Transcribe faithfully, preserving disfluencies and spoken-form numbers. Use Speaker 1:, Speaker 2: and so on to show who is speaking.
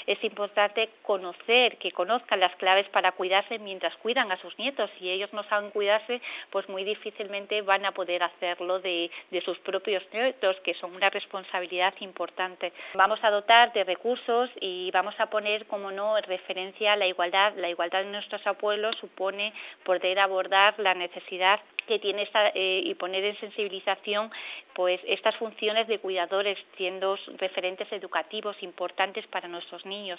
Speaker 1: es importante conocer, que conozcan las claves para cuidarse mientras cuidan a sus nietos. Si ellos no saben cuidarse, pues muy difícilmente van a poder hacerlo de, de sus propios nietos, que son una responsabilidad importante. Vamos a dotar de recursos y vamos a poner, como no, en referencia a la igualdad. La igualdad en nuestros abuelos supone poder abordar la necesidad que tiene esta, eh, y poner en sensibilización pues estas funciones de cuidadores, siendo referentes educativos importantes para nuestros niños.